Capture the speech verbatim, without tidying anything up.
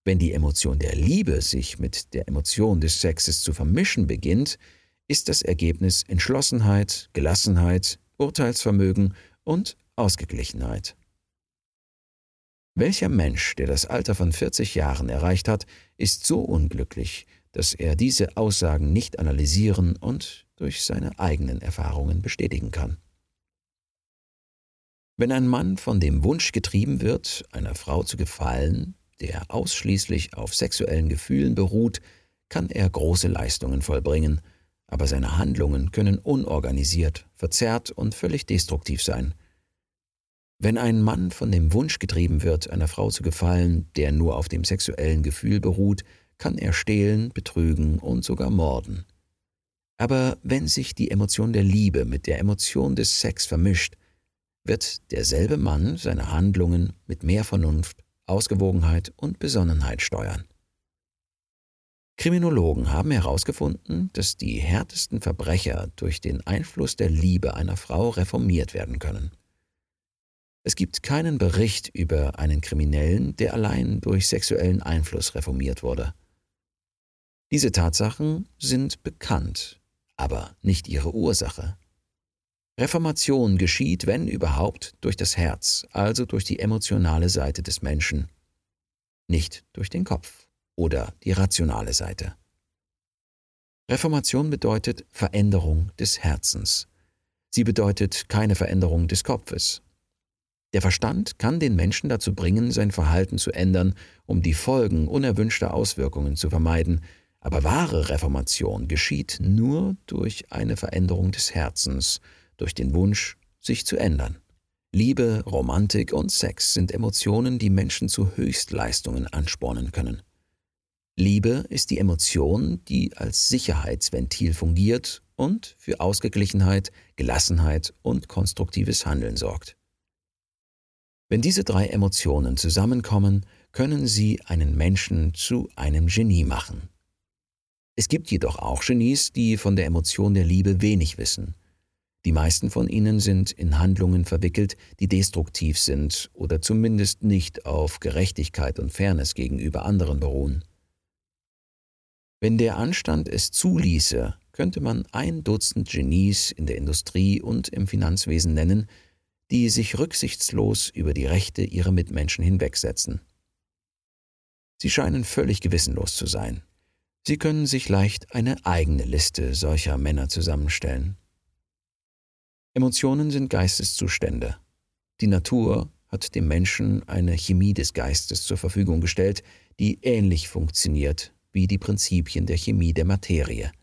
Wenn die Emotion der Liebe sich mit der Emotion des Sexes zu vermischen beginnt, ist das Ergebnis Entschlossenheit, Gelassenheit, Urteilsvermögen und Ausgeglichenheit. Welcher Mensch, der das Alter von vierzig Jahren erreicht hat, ist so unglücklich, dass er diese Aussagen nicht analysieren und durch seine eigenen Erfahrungen bestätigen kann? Wenn ein Mann von dem Wunsch getrieben wird, einer Frau zu gefallen, der ausschließlich auf sexuellen Gefühlen beruht, kann er große Leistungen vollbringen, aber seine Handlungen können unorganisiert, verzerrt und völlig destruktiv sein. Wenn ein Mann von dem Wunsch getrieben wird, einer Frau zu gefallen, der nur auf dem sexuellen Gefühl beruht, kann er stehlen, betrügen und sogar morden. Aber wenn sich die Emotion der Liebe mit der Emotion des Sex vermischt, wird derselbe Mann seine Handlungen mit mehr Vernunft, Ausgewogenheit und Besonnenheit steuern. Kriminologen haben herausgefunden, dass die härtesten Verbrecher durch den Einfluss der Liebe einer Frau reformiert werden können. Es gibt keinen Bericht über einen Kriminellen, der allein durch sexuellen Einfluss reformiert wurde. Diese Tatsachen sind bekannt, aber nicht ihre Ursache. Reformation geschieht, wenn überhaupt, durch das Herz, also durch die emotionale Seite des Menschen, nicht durch den Kopf oder die rationale Seite. Reformation bedeutet Veränderung des Herzens. Sie bedeutet keine Veränderung des Kopfes. Der Verstand kann den Menschen dazu bringen, sein Verhalten zu ändern, um die Folgen unerwünschter Auswirkungen zu vermeiden, aber wahre Reformation geschieht nur durch eine Veränderung des Herzens, durch den Wunsch, sich zu ändern. Liebe, Romantik und Sex sind Emotionen, die Menschen zu Höchstleistungen anspornen können. Liebe ist die Emotion, die als Sicherheitsventil fungiert und für Ausgeglichenheit, Gelassenheit und konstruktives Handeln sorgt. Wenn diese drei Emotionen zusammenkommen, können sie einen Menschen zu einem Genie machen. Es gibt jedoch auch Genies, die von der Emotion der Liebe wenig wissen. Die meisten von ihnen sind in Handlungen verwickelt, die destruktiv sind oder zumindest nicht auf Gerechtigkeit und Fairness gegenüber anderen beruhen. Wenn der Anstand es zuließe, könnte man ein Dutzend Genies in der Industrie und im Finanzwesen nennen, die sich rücksichtslos über die Rechte ihrer Mitmenschen hinwegsetzen. Sie scheinen völlig gewissenlos zu sein. Sie können sich leicht eine eigene Liste solcher Männer zusammenstellen. Emotionen sind Geisteszustände. Die Natur hat dem Menschen eine Chemie des Geistes zur Verfügung gestellt, die ähnlich funktioniert wie die Prinzipien der Chemie der Materie.